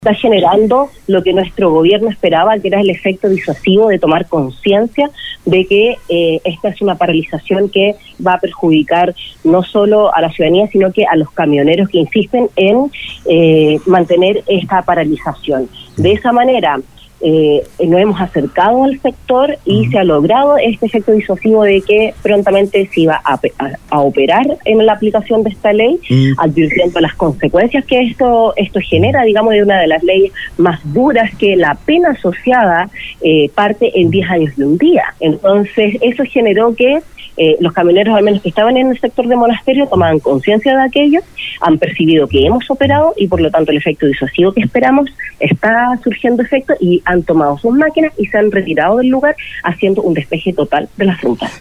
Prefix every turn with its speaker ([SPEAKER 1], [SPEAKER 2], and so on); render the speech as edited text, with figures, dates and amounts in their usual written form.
[SPEAKER 1] está generando lo que nuestro gobierno esperaba, que era el efecto disuasivo de tomar conciencia de que esta es una paralización que va a perjudicar no solo a la ciudadanía, sino que a los camioneros que insisten en mantener esta paralización. De esa manera, nos hemos acercado al sector y se ha logrado este efecto disuasivo de que prontamente se iba a operar en la aplicación de esta ley, advirtiendo las consecuencias que esto genera, digamos, de una de las leyes más duras, que la pena asociada parte en 10 años de un día. Entonces, eso generó que los camioneros, al menos que estaban en el sector de Monasterio, tomaban conciencia de aquello, han percibido que hemos operado y por lo tanto el efecto disuasivo que esperamos está surgiendo efecto y han tomado sus máquinas y se han retirado del lugar, haciendo un despeje total de las rutas.